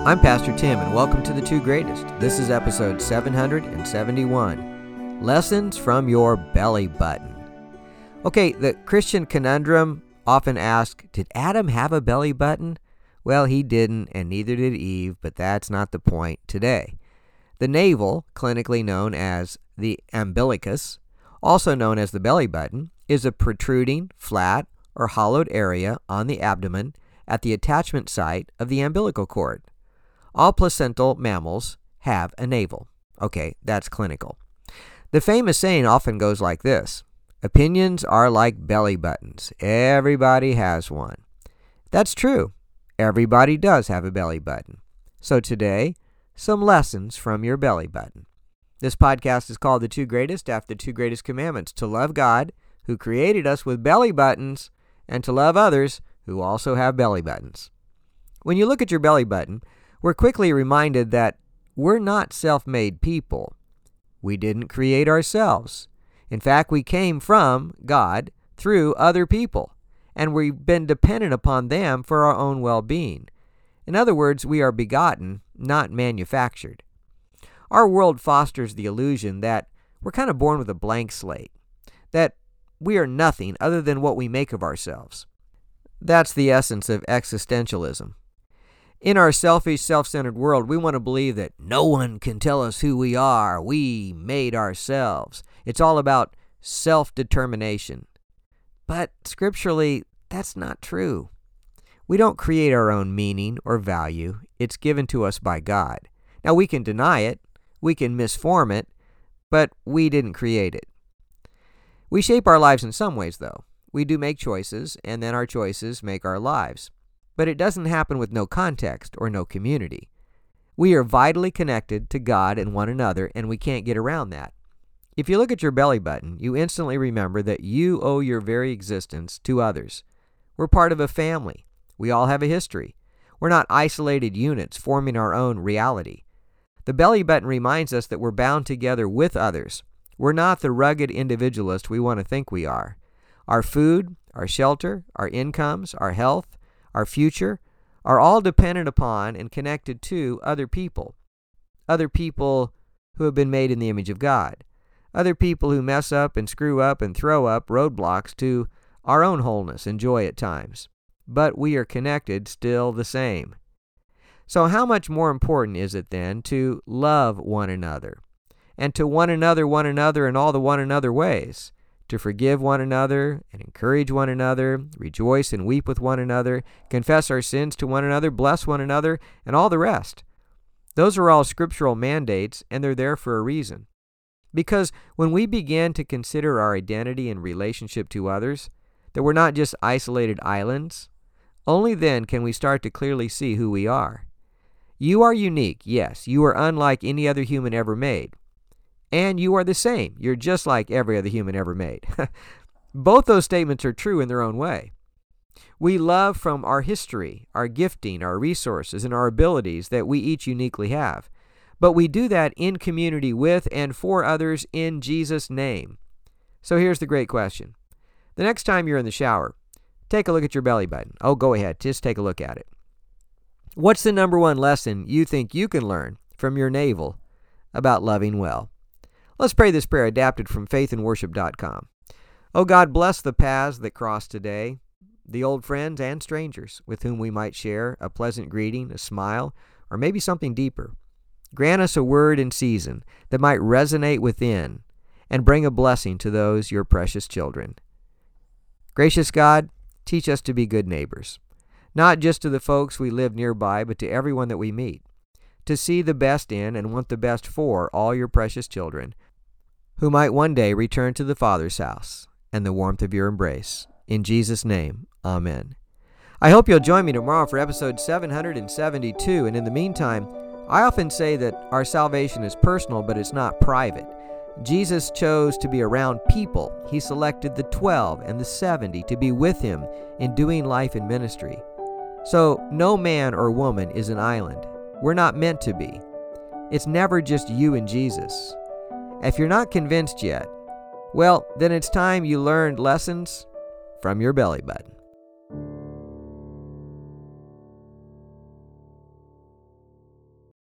I'm Pastor Tim, and welcome to The Two Greatest. This is episode 771, Lessons from Your Belly Button. Okay, the Christian conundrum often asks, did Adam have a belly button? Well, he didn't, and neither did Eve, but that's not the point today. The navel, clinically known as the umbilicus, also known as the belly button, is a protruding, flat, or hollowed area on the abdomen at the attachment site of the umbilical cord. All placental mammals have a navel. Okay, that's clinical. The famous saying often goes like this: opinions are like belly buttons. Everybody has one. That's true. Everybody does have a belly button. So today, some lessons from your belly button. This podcast is called The Two Greatest after the two greatest commandments: to love God, who created us with belly buttons, and to love others who also have belly buttons. When you look at your belly button, we're quickly reminded that we're not self-made people. We didn't create ourselves. In fact, we came from God through other people, and we've been dependent upon them for our own well-being. In other words, we are begotten, not manufactured. Our world fosters the illusion that we're kind of born with a blank slate, that we are nothing other than what we make of ourselves. That's the essence of existentialism. In our selfish, self-centered world, we want to believe that no one can tell us who we are. We made ourselves. It's all about self-determination. But scripturally, that's not true. We don't create our own meaning or value. It's given to us by God. Now, we can deny it. We can misform it. But we didn't create it. We shape our lives in some ways, though. We do make choices, and then our choices make our lives. But it doesn't happen with no context or no community. We are vitally connected to God and one another, and we can't get around that. If you look at your belly button, you instantly remember that you owe your very existence to others. We're part of a family. We all have a history. We're not isolated units forming our own reality. The belly button reminds us that we're bound together with others. We're not the rugged individualist we want to think we are. Our food, our shelter, our incomes, our health, our future are all dependent upon and connected to other people who have been made in the image of God, other people who mess up and screw up and throw up roadblocks to our own wholeness and joy at times. But we are connected still the same. So how much more important is it then to love one another, and to one another in all the one another ways? To forgive one another and encourage one another, rejoice and weep with one another, confess our sins to one another, bless one another, and all the rest. Those are all scriptural mandates, and they're there for a reason. Because when we begin to consider our identity in relationship to others, that we're not just isolated islands, only then can we start to clearly see who we are. You are unique, yes. You are unlike any other human ever made. And you are the same. You're just like every other human ever made. Both those statements are true in their own way. We love from our history, our gifting, our resources, and our abilities that we each uniquely have. But we do that in community with and for others in Jesus' name. So here's the great question. The next time you're in the shower, take a look at your belly button. Oh, go ahead. Just take a look at it. What's the number one lesson you think you can learn from your navel about loving well? Let's pray this prayer adapted from faithandworship.com. Oh God, bless the paths that cross today, the old friends and strangers with whom we might share a pleasant greeting, a smile, or maybe something deeper. Grant us a word in season that might resonate within and bring a blessing to those your precious children. Gracious God, teach us to be good neighbors, not just to the folks we live nearby, but to everyone that we meet. To see the best in and want the best for all your precious children, who might one day return to the Father's house and the warmth of your embrace. In Jesus' name, amen. I hope you'll join me tomorrow for episode 772, and in the meantime, I often say that our salvation is personal, but it's not private. Jesus chose to be around people. He selected the 12 and the 70 to be with him in doing life and ministry. So no man or woman is an island. We're not meant to be. It's never just you and Jesus. If you're not convinced yet, well, then it's time you learned lessons from your belly button.